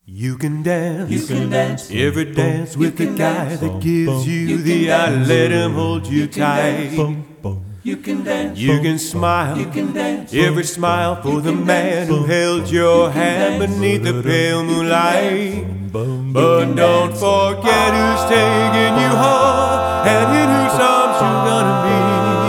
You can dance every dance with the guy that gives you the eye. Let him hold you tight. You can smile every smile for the man who held your hand beneath the pale moonlight. But don't forget who's taking you home and in whose arms you're gonna be.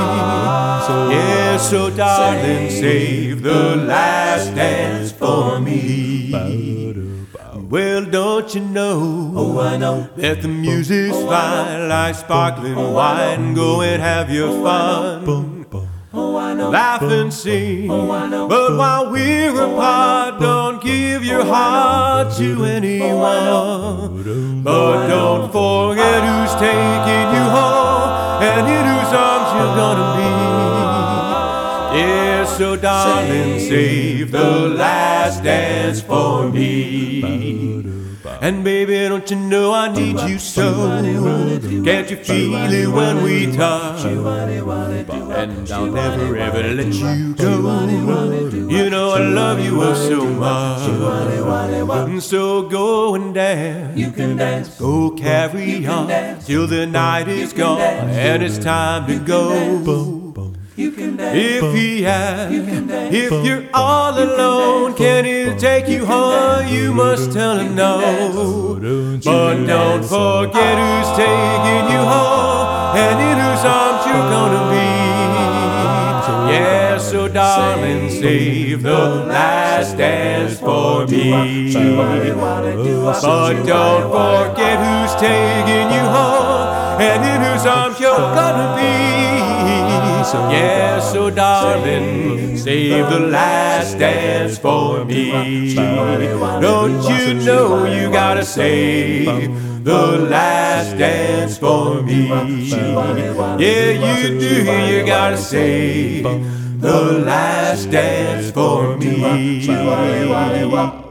Yeah, so darling, save the last dance for me. Well, don't you know? Oh, I know that the music's fine like sparkling wine. Go and have your fun. Oh, I know. Laugh and sing. Oh, I know. But while we're apart, don't give your heart to anyone. But don't forget who's taking you home and in whose arms you're gonna be. Yeah, so darling, save the last dance for me. And baby, don't you know I need you so? Can't you feel it when we touch? And I'll never ever let you go. You know I love you oh so much. And so go and dance. You can dance. Go carry on till the night is gone and it's time to go. You can dance. If he asks, if you're all alone, can he take you home? You must tell him no. But don't forget who's taking you home and in whose arms you're gonna be. Yeah, so darling, save the last dance for me. But don't forget who's taking you home and in whose arms you're gonna be. Yeah, so darling, save the last dance for me. Don't you know you gotta save the last dance for me? Yeah, you do, you gotta save the last dance for me.